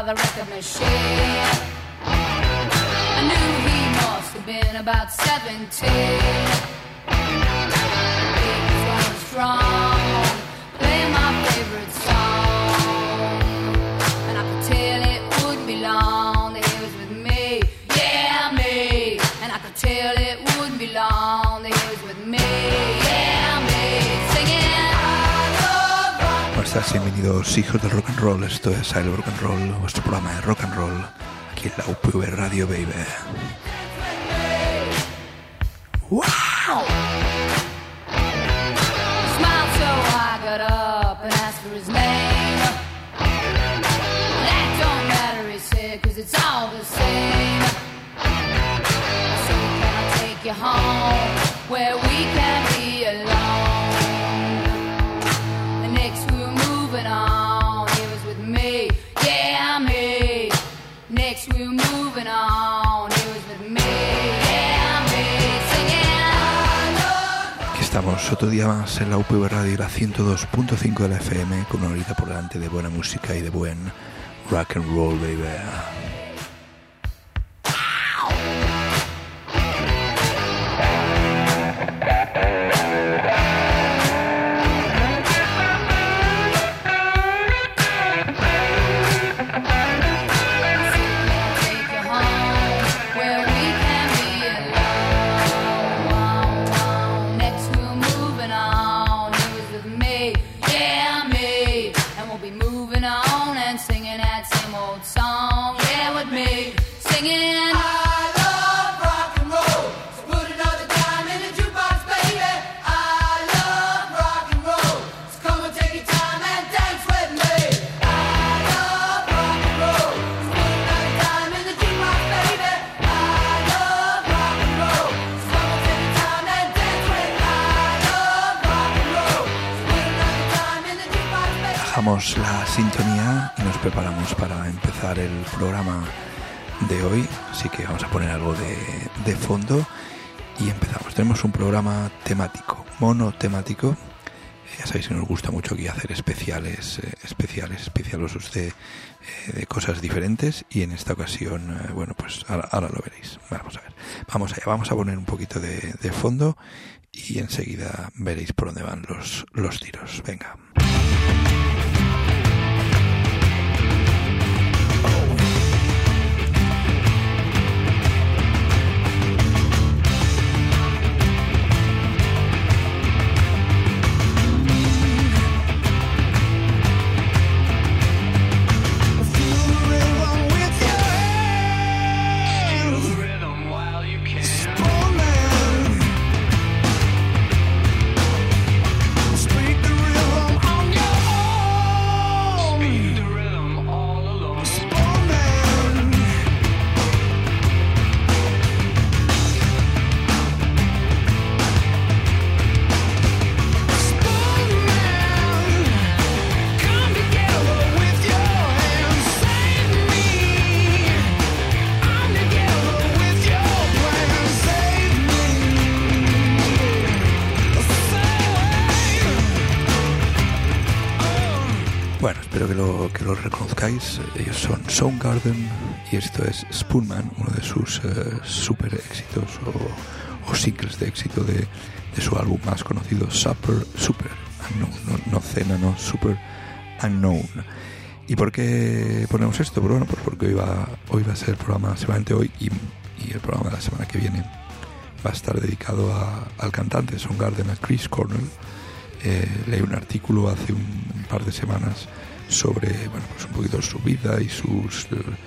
the record machine. I knew he must have been about 17. He was running strong, playing my favorite song, and I could tell it wouldn't be long that he was with me, yeah, me. And I could tell it wouldn't be long that he was with me, yeah, me, singing I love rock. ¿Cómo estás? Bienvenidos, hijos del rock and roll. Esto es I Love Rock and Roll, vuestro programa de rock and roll aquí en la UPV Radio, baby. ¡Wow! Smiled so I got up and asked for his name. That don't matter, he said, 'cause it's all the same. So can I take you home where we can be alone? The next we were moving on, he was with me, yeah, me. Next we were moving on, he was with me, yeah, me. Estamos otro día más en la UPV Radio, la 102.5 de la FM, con una horita por delante de buena música y de buen rock and roll, baby. La sintonía y nos preparamos para empezar el programa de hoy, así que vamos a poner algo de fondo y empezamos. Tenemos un programa temático, monotemático. Ya sabéis que nos gusta mucho aquí hacer especiales de cosas diferentes, y en esta ocasión, bueno, pues ahora lo veréis. Vamos a ver, vamos allá, vamos a poner un poquito de fondo y enseguida veréis por dónde van los tiros. Venga. Que lo reconozcáis. Ellos son Soundgarden y esto es Spoonman, uno de sus super éxitos o singles de éxito de su álbum más conocido, Super Unknown, no Cena, no Super Unknown. ¿Y por qué ponemos esto? Bueno, pues porque hoy va a ser el programa, seguramente hoy y el programa de la semana que viene va a estar dedicado al cantante de Soundgarden, a Chris Cornell. Leí un artículo hace un par de semanas sobre, bueno, pues un poquito su vida y sus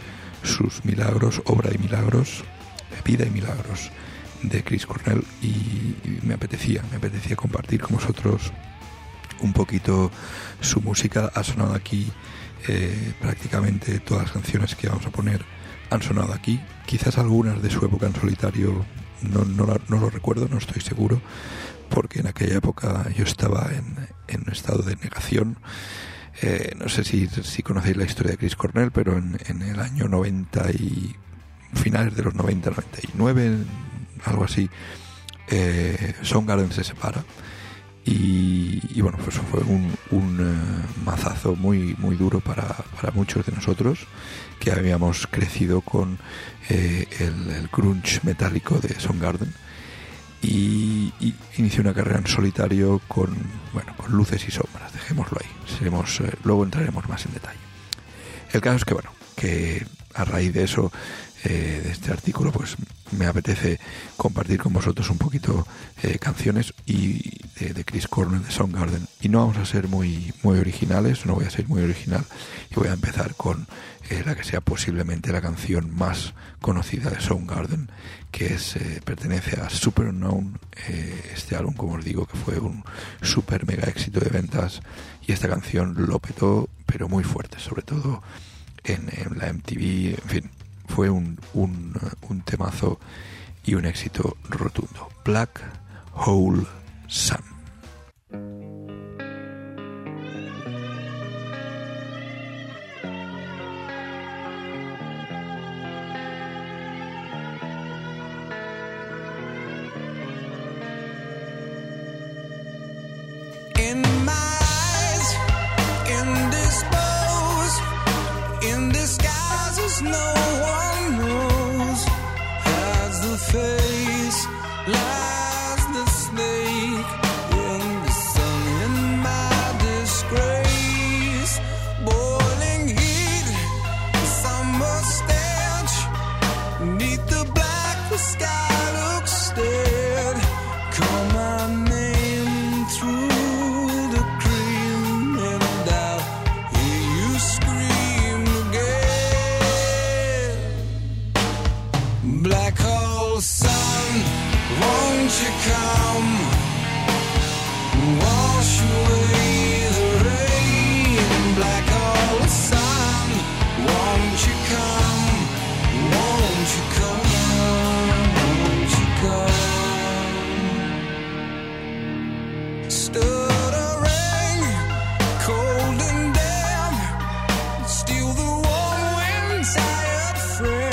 milagros, obra y milagros, vida y milagros de Chris Cornell, y me apetecía compartir con vosotros un poquito su música. Ha sonado aquí prácticamente todas las canciones que vamos a poner han sonado aquí, quizás algunas de su época en solitario no lo recuerdo, no estoy seguro, porque en aquella época yo estaba en un estado de negación. No sé si conocéis la historia de Chris Cornell, pero en el año 90 y finales de los 90, 99, algo así, Soundgarden se separa y bueno, pues fue un mazazo muy duro para muchos de nosotros que habíamos crecido con el grunge metálico de Soundgarden, y inició una carrera en solitario con luces y sombras. Dejémoslo ahí, luego entraremos más en detalle. El caso es que a raíz de eso, de este artículo, pues me apetece compartir con vosotros un poquito canciones y de Chris Cornell, de Soundgarden, y no vamos a ser muy originales, no voy a ser muy original, y voy a empezar con la que sea posiblemente la canción más conocida de Soundgarden, que pertenece a Super Unknown, este álbum, como os digo, que fue un super mega éxito de ventas, y esta canción lo petó, pero muy fuerte, sobre todo en la MTV, en fin, fue un temazo y un éxito rotundo. Black Hole Sun. No one knows, has the face, lies the snake in the sun, in my disgrace, boiling heat, summer stench, neath the black, the sky looks dead, call my name through the cream, and I'll hear you scream again. Black hole sun, won't you come, wash away the rain. Black hole sun, won't you come, won't you come, won't you come. Stuttering, cold and damp, steal the warm wind, tired friend.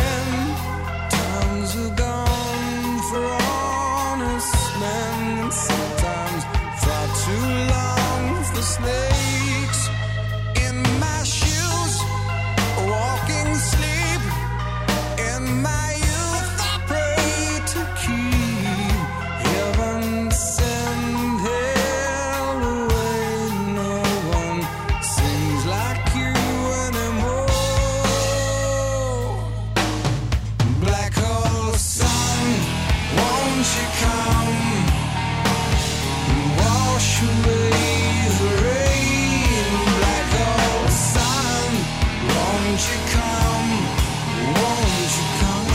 Too long for snakes in my shoes, walking sleep. In my youth I pray to keep heaven send hell away. No one seems like you anymore. Black hole sun, won't you come, wash away the rain. Black hole sun, won't you come, won't you come.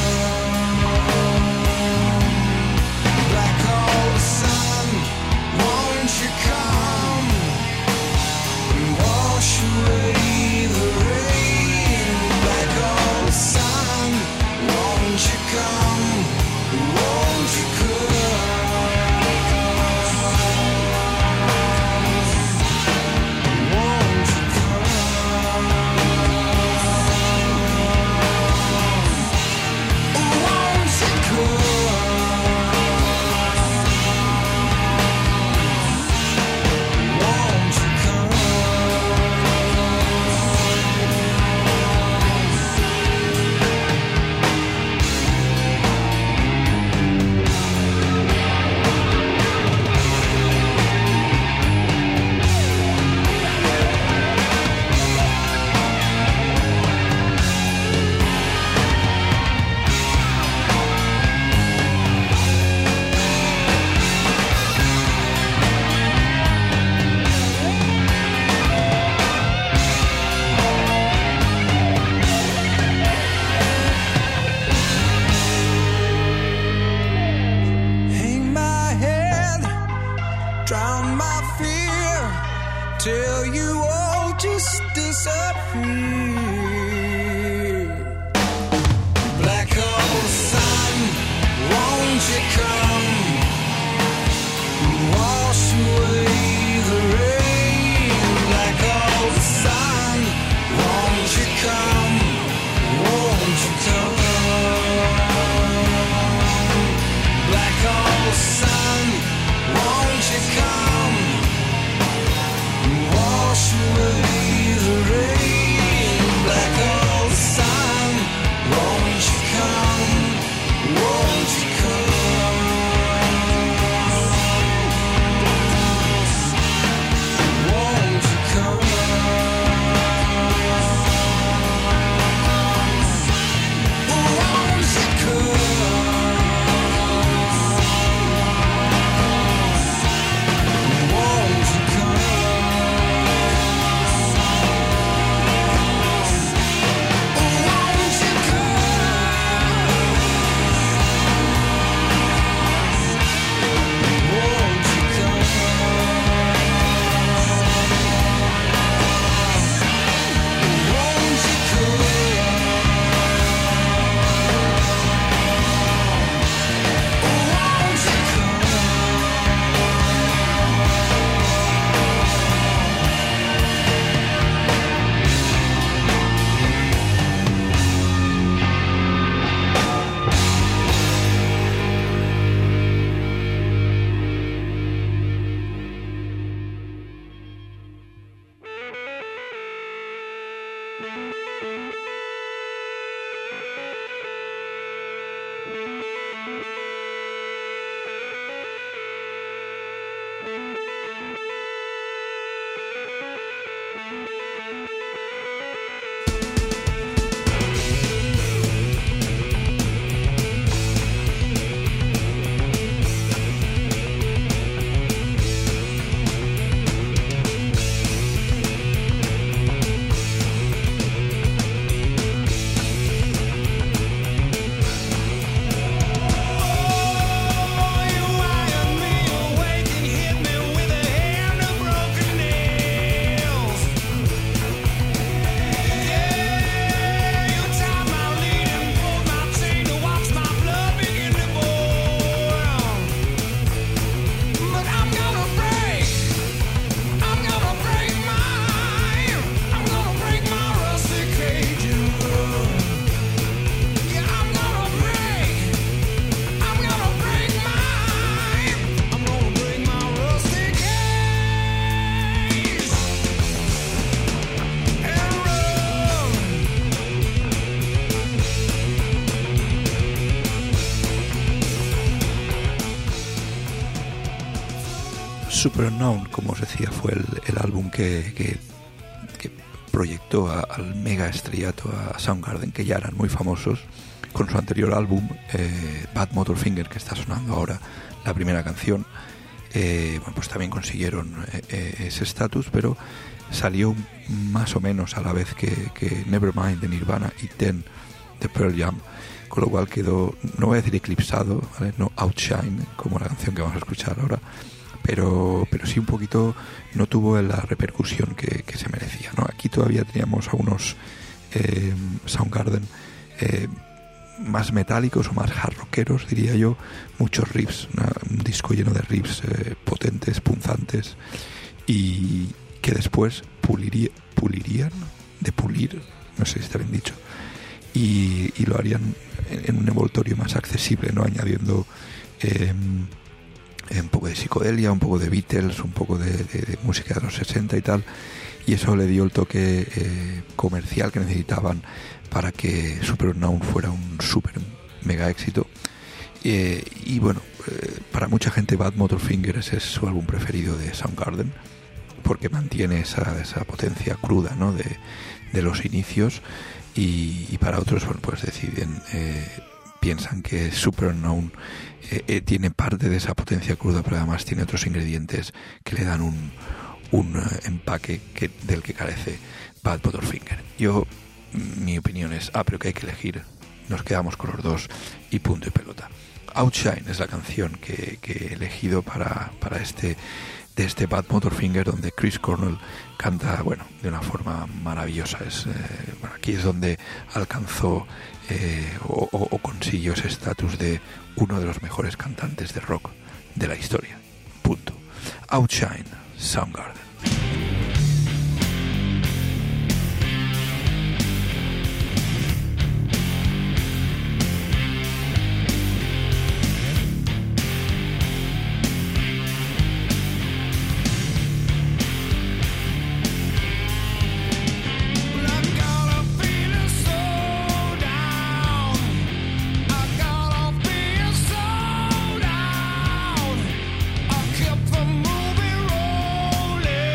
Black hole sun, won't you come, wash away the rain. Black hole sun, won't you come, won't you come. Till you all just disappear. Black hole sun, won't you come, wash away the rain. Black hole sun, won't you come, won't you come. Black hole sun, won't you come, Superunknown, como os decía, fue el álbum que proyectó al mega estrellato a Soundgarden, que ya eran muy famosos con su anterior álbum, Bad Motorfinger, que está sonando ahora la primera canción. Bueno, pues también consiguieron ese estatus, pero salió más o menos a la vez que Nevermind de Nirvana y Ten de Pearl Jam, con lo cual quedó, no voy a decir eclipsado, ¿vale? No outshine como la canción que vamos a escuchar ahora, pero sí un poquito no tuvo la repercusión que se merecía, ¿no? Aquí todavía teníamos a unos Soundgarden más metálicos o más hard rockeros, diría yo, muchos riffs, un disco lleno de riffs potentes, punzantes, y que después pulirían, de pulir, no sé si está bien dicho, y lo harían en un envoltorio más accesible, ¿no? Añadiendo un poco de psicodelia, un poco de Beatles, un poco de música de los 60 y tal, y eso le dio el toque comercial que necesitaban para que Superunknown fuera un super mega éxito. Y bueno, para mucha gente Bad Motorfinger es su álbum preferido de Soundgarden, porque mantiene esa potencia cruda, ¿no? de los inicios, y para otros, bueno, pues piensan que Superunknown tiene parte de esa potencia cruda, pero además tiene otros ingredientes que le dan un empaque del que carece Bad Motorfinger. Mi opinión es, pero que hay que elegir, nos quedamos con los dos y punto y pelota. Outshine es la canción que he elegido para este Bad Motorfinger, donde Chris Cornell canta, bueno, de una forma maravillosa. Aquí es donde alcanzó o consiguió ese estatus de uno de los mejores cantantes de rock de la historia. Punto. Outshine, Soundgarden. Kept the movie rolling.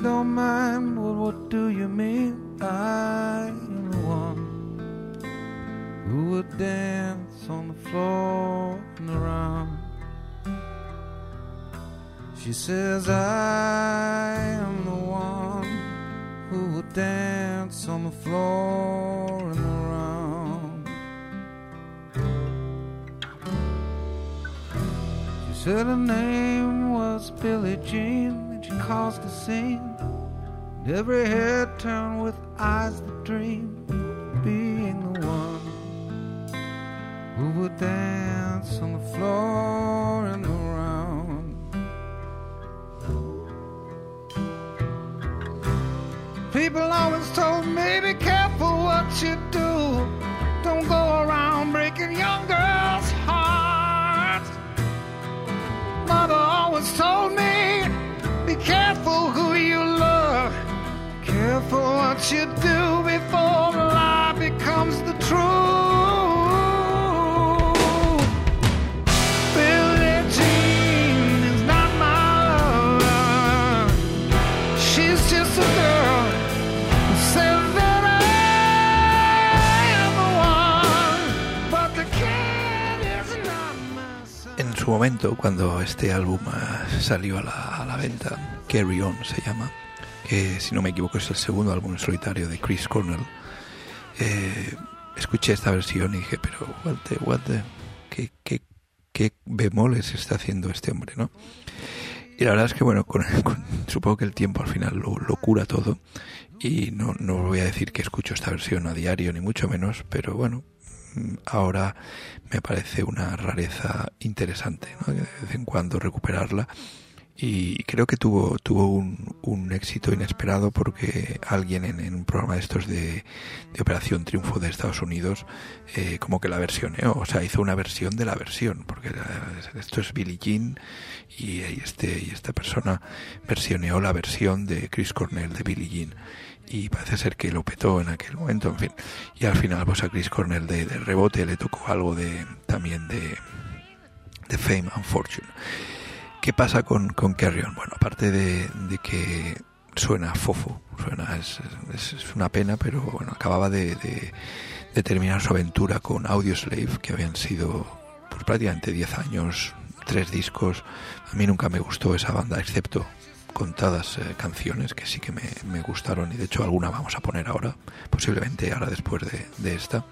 don't mind, well, what do you mean? I am the one who would dance on the floor and around. She says I am the one who would dance on the floor and around. She said her name was Billie Jean, and she caused a scene. And every head turned with eyes that dream, being the one who would dance on the floor and around. People always told me, be careful what you do. Don't go around breaking young girls' hearts. Mother always told me, be careful who you love. Careful what you do before the lie becomes the truth. Billie Jean is not my lover. She's just a girl who says that I am the one, but the kid is not my son. En su momento, cuando este álbum salió a la venta, Carry On se llama, que si no me equivoco es el segundo álbum en solitario de Chris Cornell, escuché esta versión y dije, pero qué bemoles está haciendo este hombre, ¿no? Y la verdad es que bueno, supongo que el tiempo al final lo cura todo, y no voy a decir que escucho esta versión a diario ni mucho menos, pero bueno, ahora me parece una rareza interesante, ¿no? De vez en cuando recuperarla. Y creo que tuvo un éxito inesperado, porque alguien en un programa de estos de Operación Triunfo de Estados Unidos como que la versioneó, o sea, hizo una versión de la versión, porque esto es Billie Jean y esta persona versioneó la versión de Chris Cornell de Billie Jean, y parece ser que lo petó en aquel momento, en fin, y al final pues a Chris Cornell de rebote le tocó algo también de Fame and Fortune. ¿Qué pasa con Carry On? Bueno, aparte de que suena fofo, es una pena, pero bueno, acababa de terminar su aventura con Audioslave, que habían sido pues prácticamente 10 años, 3 discos. A mí nunca me gustó esa banda, excepto contadas canciones que sí que me gustaron, y de hecho alguna vamos a poner ahora, posiblemente ahora después de esta,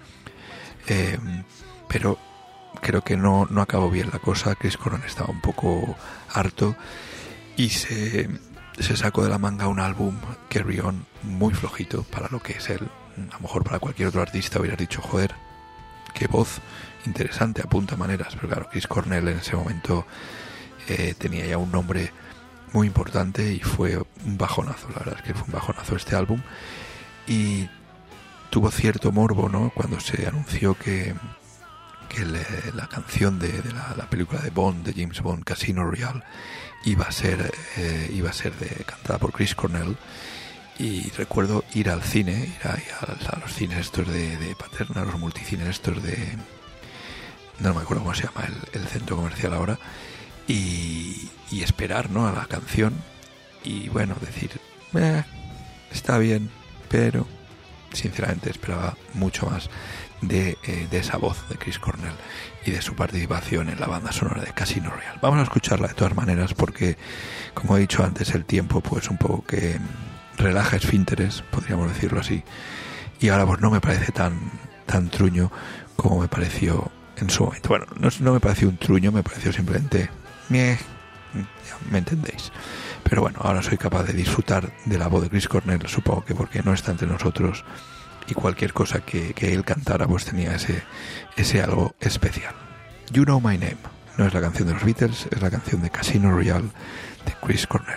pero creo que no acabó bien la cosa. Chris Cornell estaba un poco harto y se sacó de la manga un álbum, Carry On, muy flojito para lo que es él. A lo mejor para cualquier otro artista hubieras dicho, joder, qué voz interesante, apunta maneras, pero claro, Chris Cornell en ese momento tenía ya un nombre muy importante y fue un bajonazo. La verdad es que fue un bajonazo este álbum, y tuvo cierto morbo, ¿no?, cuando se anunció que la canción de la película de Bond, de James Bond, Casino Royale, iba a ser cantada por Chris Cornell. Y recuerdo ir al cine, a los cines estos de Paterna, los multicines estos no me acuerdo cómo se llama el centro comercial ahora, y esperar, ¿no?, a la canción, y bueno, decir, está bien, pero sinceramente esperaba mucho más de esa voz de Chris Cornell y de su participación en la banda sonora de Casino Royale. Vamos a escucharla de todas maneras, porque como he dicho antes, el tiempo pues un poco que relaja esfínteres, podríamos decirlo así, y ahora pues no me parece tan truño como me pareció en su momento. Bueno, no me pareció un truño, me pareció simplemente ya me entendéis. Pero bueno, ahora soy capaz de disfrutar de la voz de Chris Cornell, supongo que porque no está entre nosotros, y cualquier cosa que él cantara pues tenía ese algo especial. You Know My Name no es la canción de los Beatles, es la canción de Casino Royale de Chris Cornell.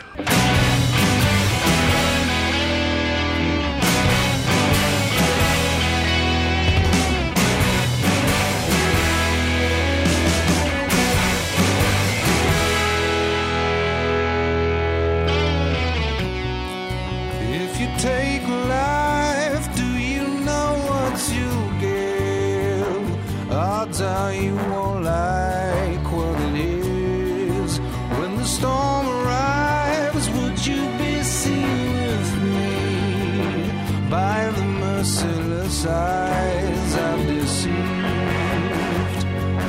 If you take life, do you know what you give? Odds are you won't like what it is. When the storm arrives, would you be seen merciless eyes I've deceived.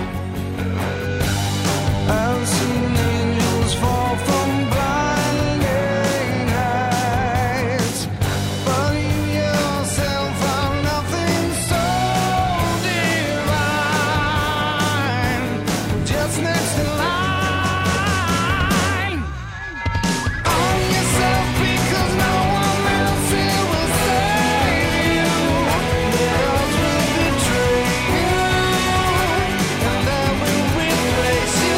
I've seen angels fall from blinding heights, but you yourself are nothing so divine. Just next in line on yourself, because no one else here will save you. The odds will betray you, and I will replace you.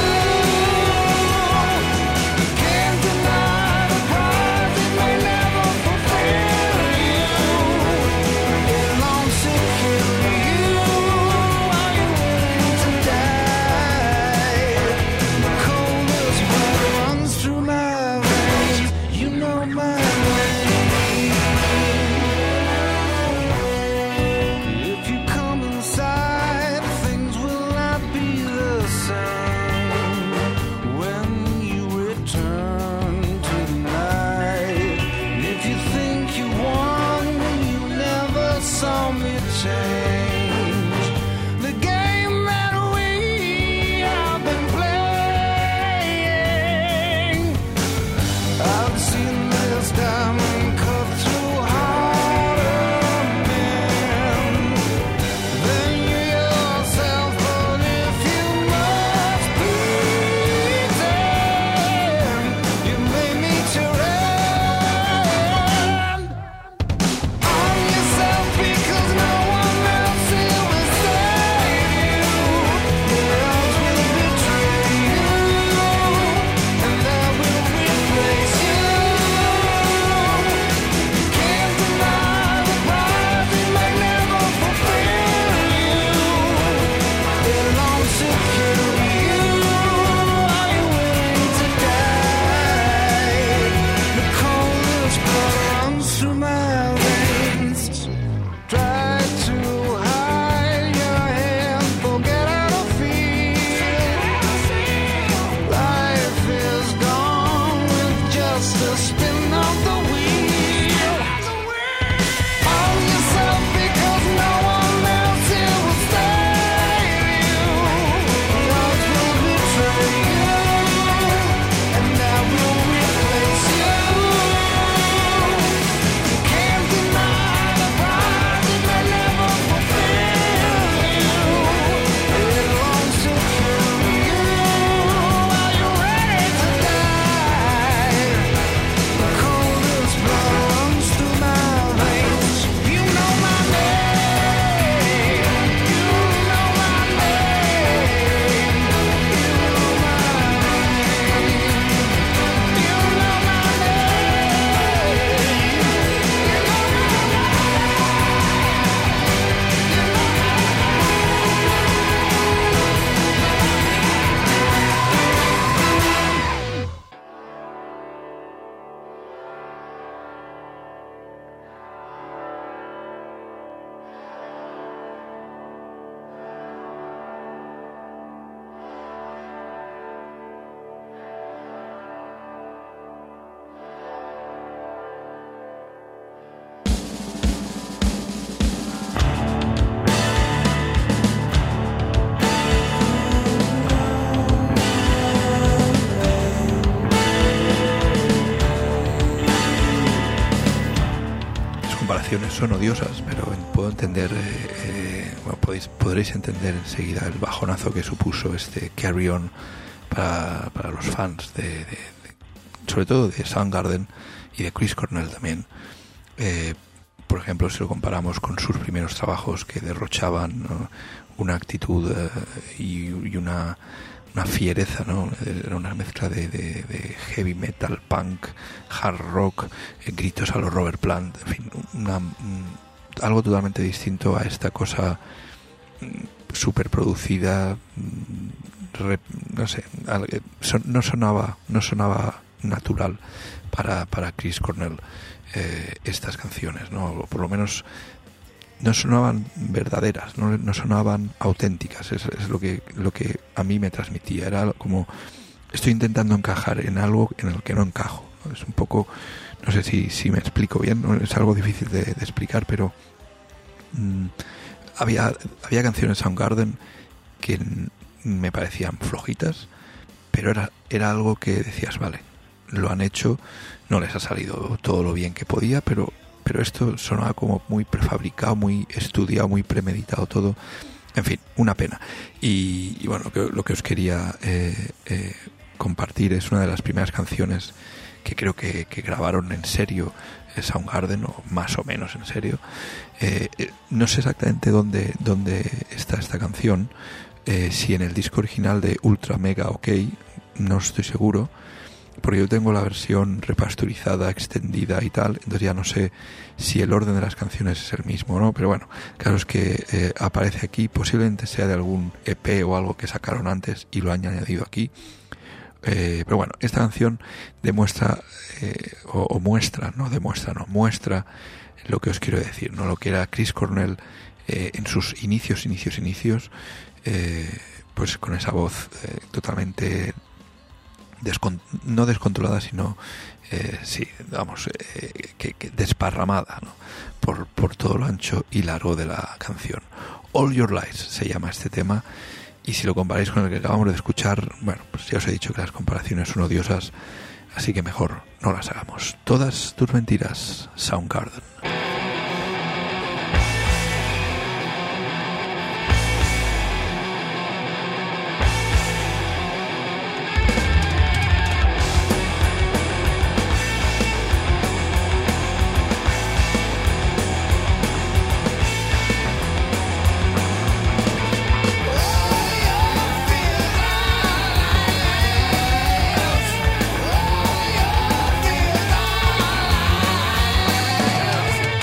Can't deny the prize, it may never fulfill you. It won't secure you. Are you willing to die? The coldest blood runs through my veins. You know my name. If you come inside, things will not be the same. When you return to the night, if you think you won, you never saw me change. The game that we have been playing, I've seen this diamond cut through harder men than you yourself. But if you must pretend, you may meet your end on yourself, because no one else here will save you. The odds will betray you, and I will replace you. Can't deny the prize, it may never fulfill you. It won't secure you. Are you willing to die? The coldest blood runs through my veins. Try to hide your hand, forget how to feel. Life is gone with just a spin of the wheel. On yourself, because no one else here will save you. The odds will betray you, and I will replace you. You can't deny the prize, it may never fulfill you. It won't secure you. Are you ready to die? The coldest blood runs through my veins. You know my name. You know my name. You know my name. You know my Las comparaciones son odiosas, pero puedo entender, bueno, podréis entender enseguida el bajonazo que supuso este Carry On para los fans sobre todo de Soundgarden y de Chris Cornell también. Por ejemplo, si lo comparamos con sus primeros trabajos, que derrochaban, ¿no?, una actitud y una fiereza, ¿no? Era una mezcla de heavy metal, punk, hard rock, gritos a los Robert Plant, en fin, algo totalmente distinto a esta cosa súper producida, no sé, no sonaba natural para Chris Cornell estas canciones, ¿no? O por lo menos no sonaban verdaderas, no sonaban auténticas. Es lo que a mí me transmitía. Era como, estoy intentando encajar en algo en el que no encajo, ¿no? Es un poco, no sé si me explico bien, ¿no? Es algo difícil de explicar, pero Había canciones de Soundgarden que me parecían flojitas, pero era algo que decías, vale, lo han hecho, no les ha salido todo lo bien que podía, pero esto sonaba como muy prefabricado, muy estudiado, muy premeditado todo. En fin, una pena. Y bueno, lo que os quería compartir es una de las primeras canciones que creo que grabaron en serio Soundgarden, o más o menos en serio. No sé exactamente dónde está esta canción, si en el disco original de Ultra Mega OK, no estoy seguro, porque yo tengo la versión repasturizada, extendida y tal, entonces ya no sé si el orden de las canciones es el mismo o no, pero bueno, claro, es que aparece aquí, posiblemente sea de algún EP o algo que sacaron antes y lo han añadido aquí. Pero bueno, esta canción demuestra, muestra lo que os quiero decir, ¿no? Lo que era Chris Cornell en sus inicios, pues con esa voz totalmente no descontrolada, sino que desparramada, ¿no? por todo lo ancho y largo de la canción. All Your Lies se llama este tema, y si lo comparáis con el que acabamos de escuchar, bueno, pues ya os he dicho que las comparaciones son odiosas, así que mejor no las hagamos. Todas tus mentiras, Soundgarden. All your fears are lies.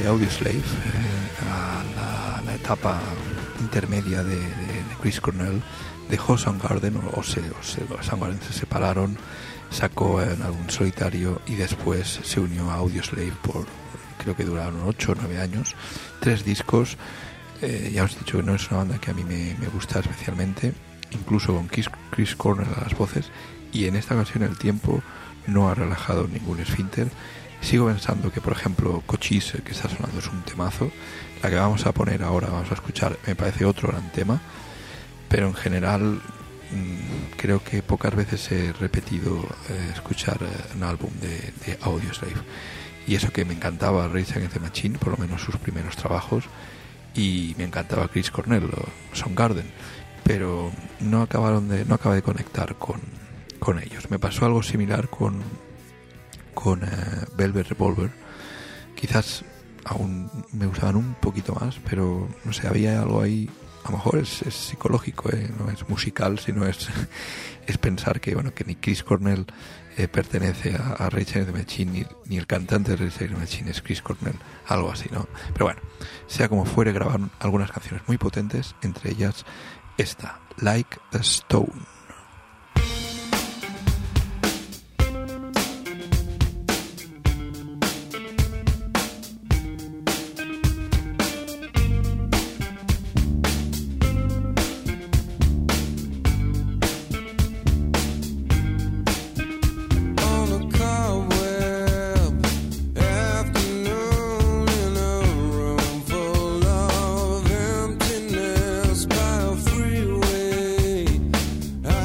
Audioslave, a la etapa intermedia de Chris Cornell, dejó Soundgarden, Soundgarden se separaron, sacó un álbum solitario y después se unió a Audioslave por, creo que duraron 8 o 9 años, 3 discos. Ya os he dicho que no es una banda que a mí me gusta especialmente, incluso con Chris Cornell a las voces, y en esta ocasión el tiempo no ha relajado ningún esfínter. Sigo pensando que, por ejemplo, Cochise, que está sonando, es un temazo. La que vamos a poner ahora, vamos a escuchar, me parece otro gran tema, pero en general creo que pocas veces he repetido escuchar un álbum de Audioslave, y eso que me encantaba Rage Against the Machine, por lo menos sus primeros trabajos, y me encantaba Chris Cornell o Soundgarden, pero no acabé de conectar con ellos. Me pasó algo similar con Velvet Revolver. Quizás aún me gustaban un poquito más, pero no sé, había algo ahí. A lo mejor es psicológico, no es musical, sino es pensar que ni Chris Cornell pertenece a Rage Against the Machine, ni el cantante de Rage Against the Machine es Chris Cornell, algo así, ¿no? Pero bueno, sea como fuere, grabaron algunas canciones muy potentes, entre ellas esta, Like a Stone. By a freeway,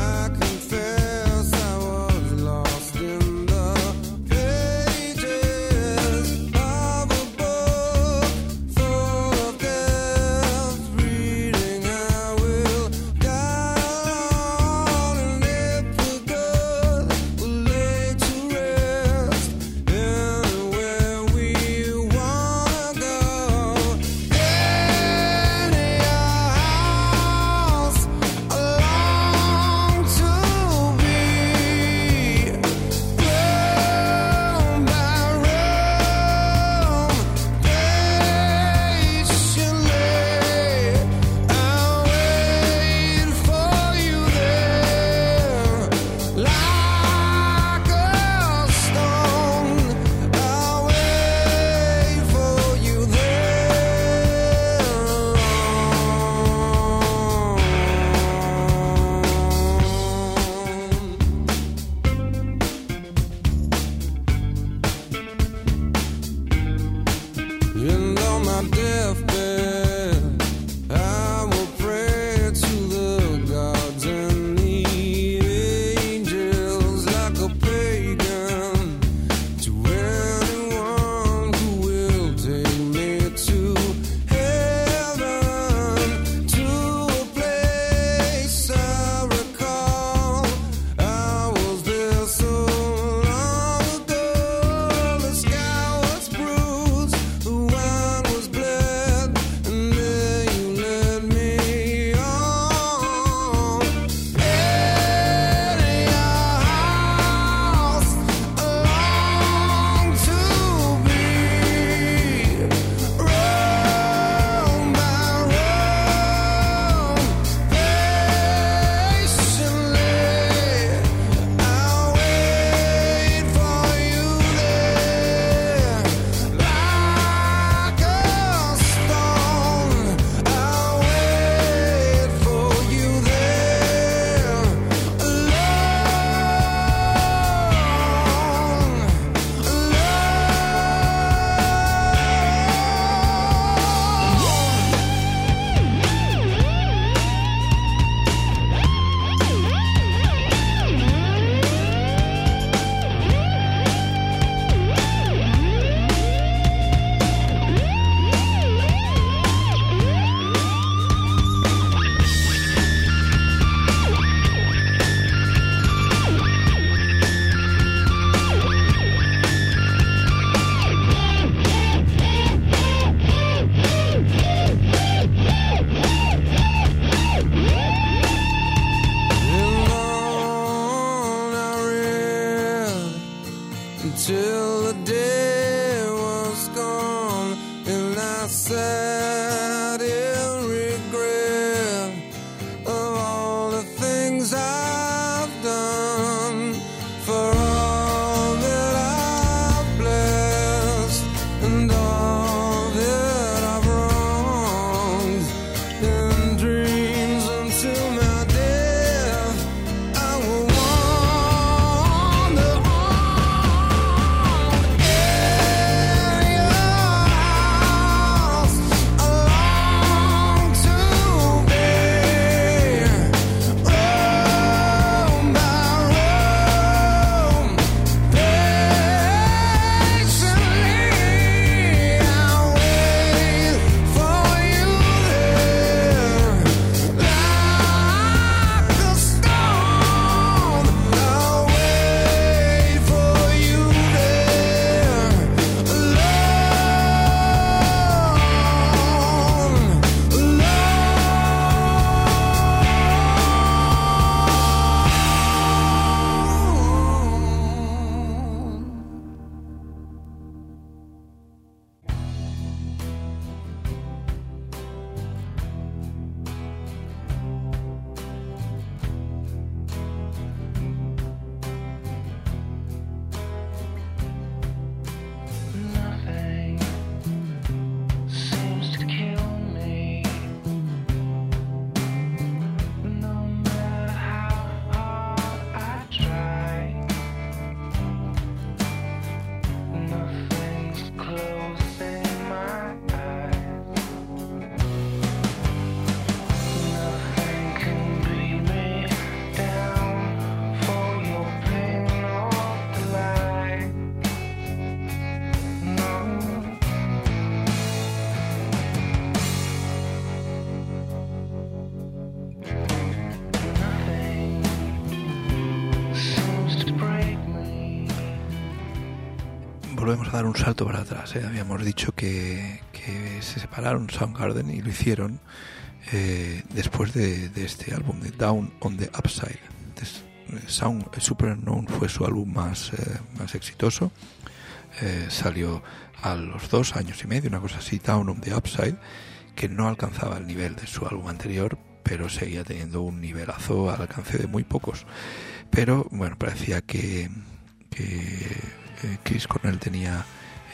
volvemos a dar un salto para atrás. Habíamos dicho que se separaron Soundgarden y lo hicieron después de este álbum, de Down on the Upside. Superunknown fue su álbum más exitoso. Salió a los 2 años y medio, una cosa así, Down on the Upside, que no alcanzaba el nivel de su álbum anterior, pero seguía teniendo un nivelazo al alcance de muy pocos. Pero bueno, parecía que Chris Cornell tenía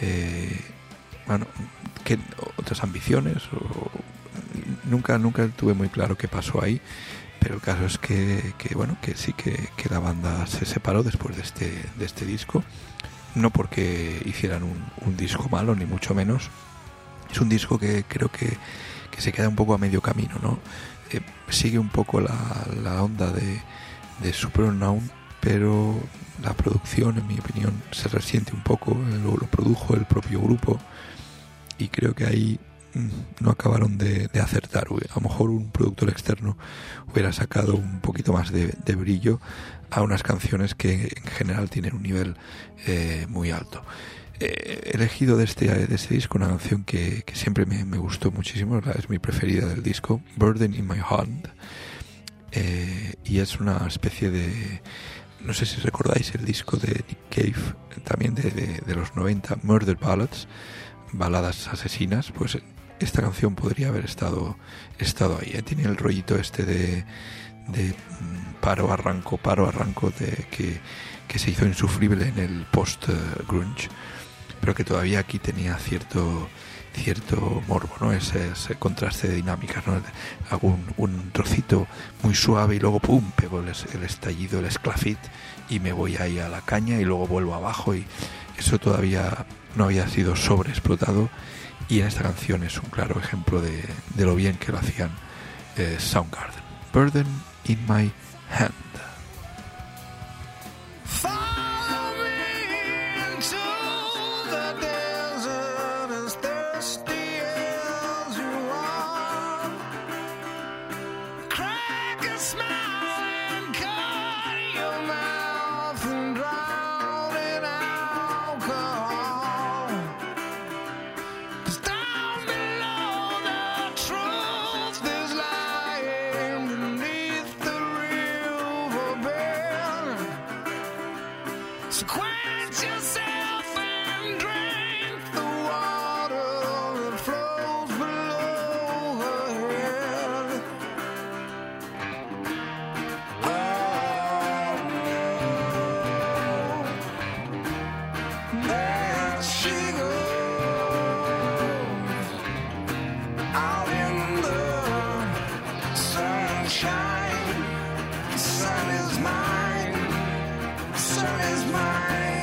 que otras ambiciones, nunca tuve muy claro qué pasó ahí, pero el caso es que sí que la banda se separó después de este disco, no porque hicieran un disco malo, ni mucho menos. Es un disco que creo que se queda un poco a medio camino, ¿no? Sigue un poco la onda de Superunknown, pero la producción, en mi opinión, se resiente un poco. Lo produjo el propio grupo y creo que ahí no acabaron de acertar. A lo mejor un productor externo hubiera sacado un poquito más de brillo a unas canciones que en general tienen un nivel muy alto. He elegido de este disco una canción que siempre me gustó muchísimo, es mi preferida del disco, Burden in My Hand, y es una especie de, no sé si recordáis el disco de Nick Cave, también de los 90, Murder Ballads, baladas asesinas. Pues esta canción podría haber estado ahí. Tiene el rollito este de paro arranco que se hizo insufrible en el post grunge, pero que todavía aquí tenía cierto morbo, ¿no? Ese contraste de dinámicas, ¿no? Hago un trocito muy suave y luego pum, pego el estallido, el esclafit, y me voy ahí a la caña y luego vuelvo abajo, y eso todavía no había sido sobreexplotado, y en esta canción es un claro ejemplo de lo bien que lo hacían Soundgarden. Burden in My Hand. Follow me into the desert as thirsty as you are. Crack a smile and cut your mouth and drown in alcohol. 'Cause down below the truth is lying beneath the riverbed. So quench yourself and drink the water that flows below her head. Oh, there she goes, out in the sunshine. The sun is mine. The sun is mine.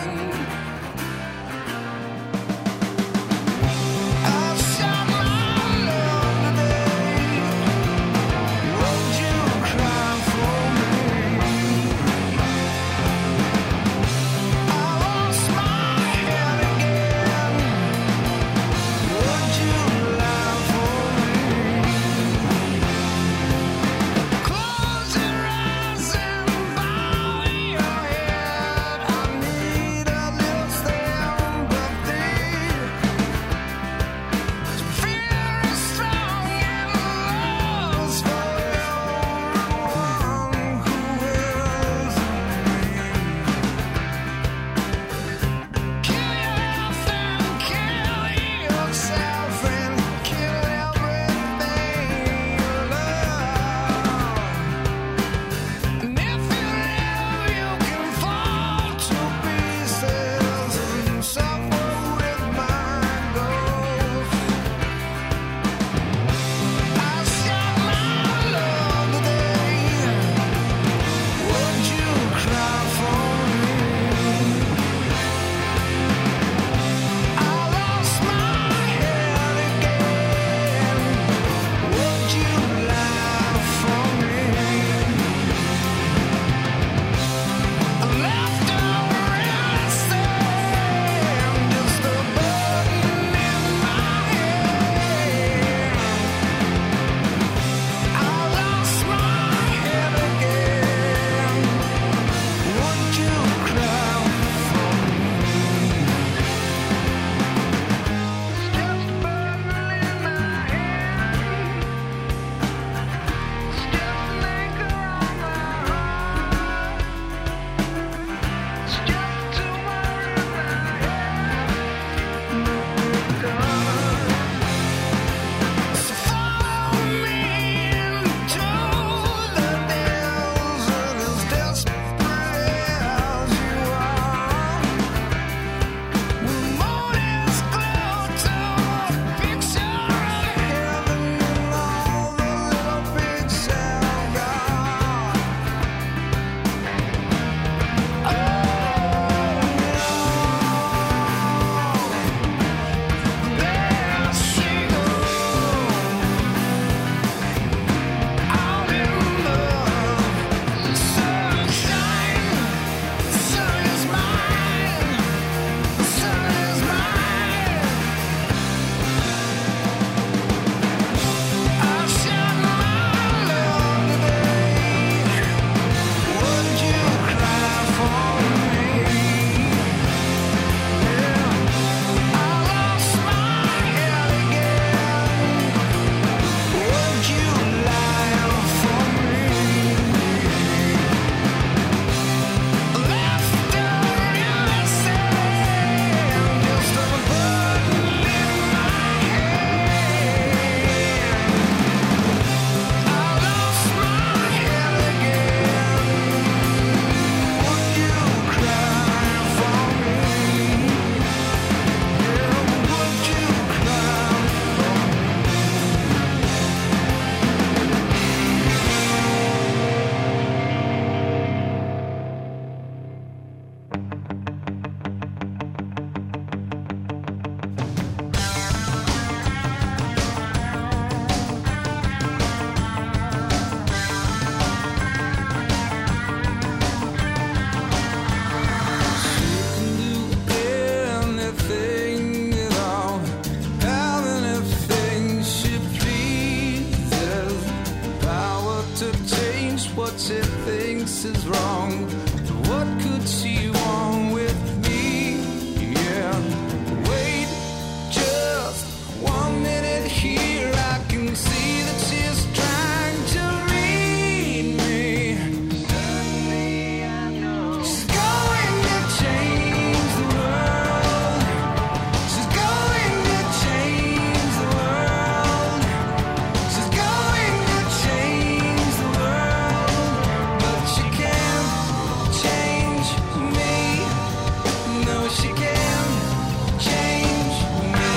to change what she thinks is wrong. What could she want with me? Yeah. Wait just 1 minute here. I can see that she's trying to read me. Suddenly I know she's going to change the world. She's going to change the world. She's going to change the world. But she can't change me. No, she can't change me.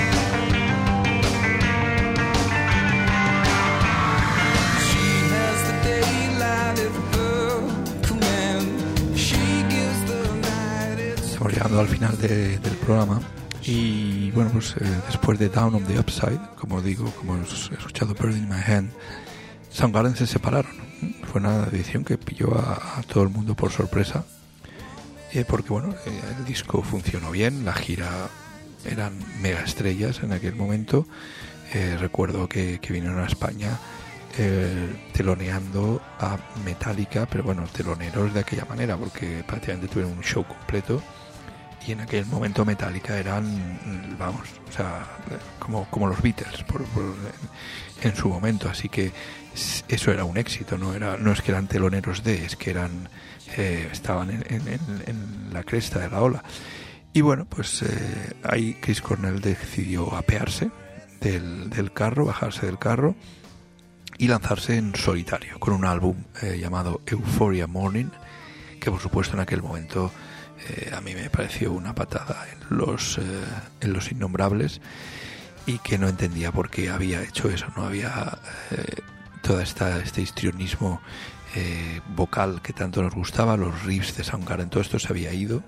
She has the daylight at her command. She gives the night its Estamos llegando al final del programa y bueno, pues después de Down on the Upside, como digo, como hemos escuchado Bird in My Hand, Soundgarden se separaron. Fue una decisión que pilló a todo el mundo por sorpresa, porque bueno, el disco funcionó bien, la gira eran mega estrellas en aquel momento. Recuerdo que vinieron a España teloneando a Metallica, pero bueno, teloneros de aquella manera, porque prácticamente tuvieron un show completo. Y en aquel momento Metallica eran, vamos, o sea, como los Beatles en su momento, así que eso era un éxito, no es que eran teloneros es que eran estaban en la cresta de la ola. Y bueno, pues ahí Chris Cornell decidió apearse del carro, bajarse del carro y lanzarse en solitario con un álbum llamado Euphoria Morning, que por supuesto en aquel momento a mí me pareció una patada en los Innombrables, y que no entendía por qué había hecho eso. No había todo este histrionismo vocal que tanto nos gustaba, los riffs de Soundgarden, todo esto se había ido,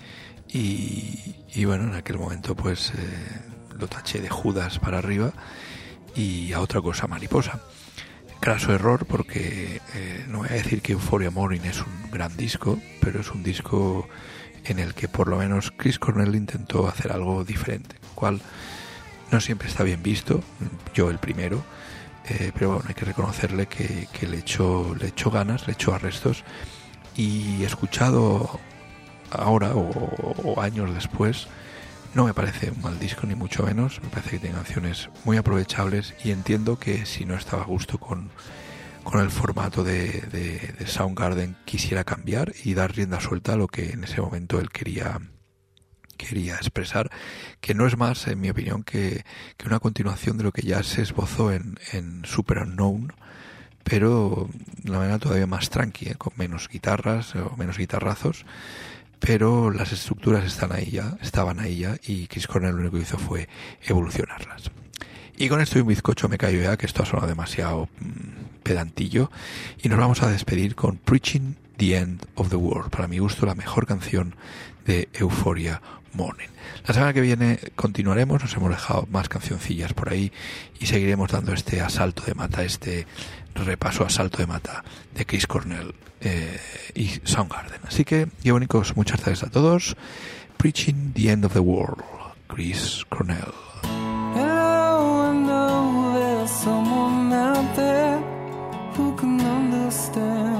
y bueno, en aquel momento pues lo taché de Judas para arriba y a otra cosa mariposa. Craso error, porque no voy a decir que Euphoria Morning es un gran disco, pero es un disco en el que por lo menos Chris Cornell intentó hacer algo diferente, cual no siempre está bien visto, yo el primero, pero bueno, hay que reconocerle que le echó ganas, le echó arrestos, y escuchado ahora o años después, no me parece un mal disco ni mucho menos, me parece que tiene canciones muy aprovechables, y entiendo que si no estaba a gusto con el formato de Soundgarden quisiera cambiar y dar rienda suelta a lo que en ese momento él quería expresar, que no es más, en mi opinión, que una continuación de lo que ya se esbozó en Super Unknown, pero de una manera todavía más tranqui, con menos guitarras o menos guitarrazos, pero las estructuras estaban ahí ya, y Chris Cornell lo único que hizo fue evolucionarlas. Y con esto y un bizcocho me callo ya, que esto ha sonado demasiado pedantillo, y nos vamos a despedir con Preaching the End of the World, para mi gusto la mejor canción de Euphoria Morning. La semana que viene continuaremos, nos hemos dejado más cancioncillas por ahí y seguiremos dando este asalto de mata, este repaso asalto de mata de Chris Cornell y Soundgarden. Así que, Diabónicos, muchas gracias a todos. Preaching the End of the World, Chris Cornell. Hello, I know there's someone out there who can understand.